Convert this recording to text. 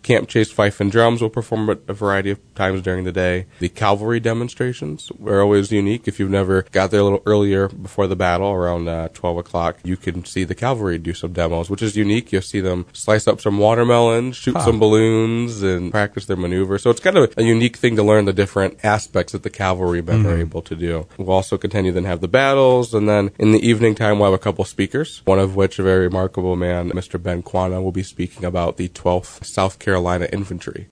Camp Chase Fife and Drums will perform at a variety of times during the day. The cavalry demonstrations are always unique. If you've never got there a little earlier before the battle, around 12 o'clock, you can see the cavalry do some demos, which is unique. You'll see them slice up some watermelons, shoot some balloons, and practice their maneuver. So it's kind of a unique thing to learn the different aspects that the cavalrymen are able to do. We'll also continue then have the battles, and then in the evening time we'll have a couple speakers, one of which a very remarkable man, Mr. Ben Quana, will be speaking about the 12th South Carolina Infantry.